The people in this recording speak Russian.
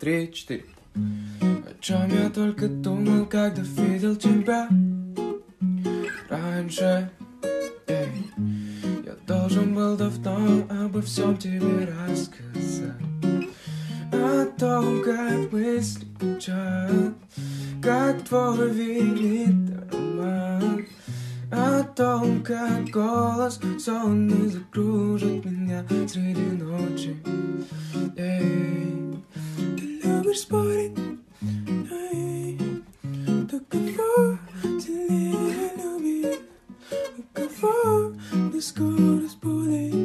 3, 4. О чем я только думал, когда видел тебя раньше. Я должен был давно обо всем тебе рассказать. О том, как мысли кричат, как твой винит аромат. О том, как голос сонный закружит меня среди ночи. Ты любишь спорить, кто кого сильнее любит, у кого до скорость будет.